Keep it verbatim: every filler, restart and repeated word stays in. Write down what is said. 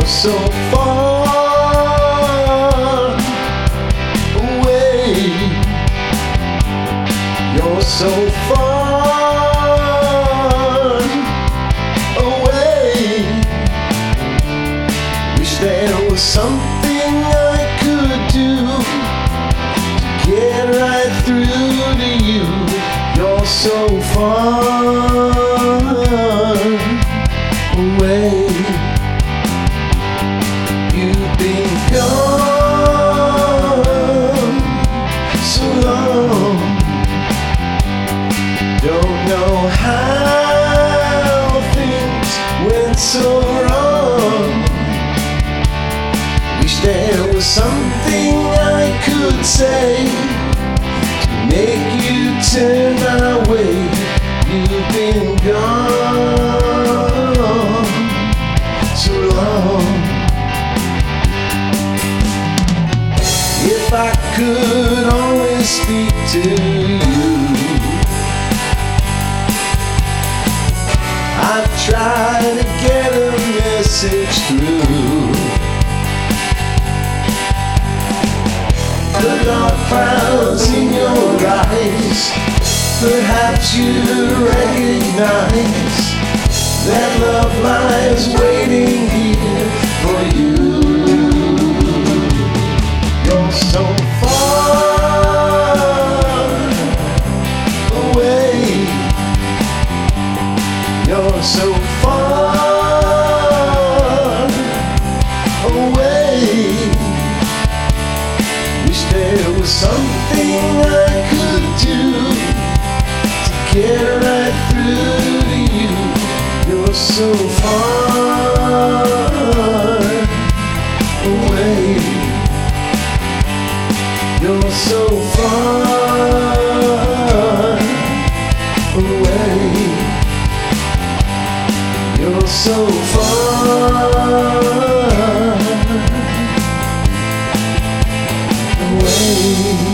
You're so far away. You're so far away. Wish there was something I could do to get right through to you. You're so far away. You've been gone so long. Don't know how things went so wrong. Wish there was something I could say to make you turn my way. You've been gone so long. If I could always speak to you, I'd try to get a message through. The dark clouds in your eyes, perhaps you recognize that love lies waiting here for you. You're so far away. You're so far away. Wish there was something I could do to get right through to you. You're so far away. You're so far away. You're so far away.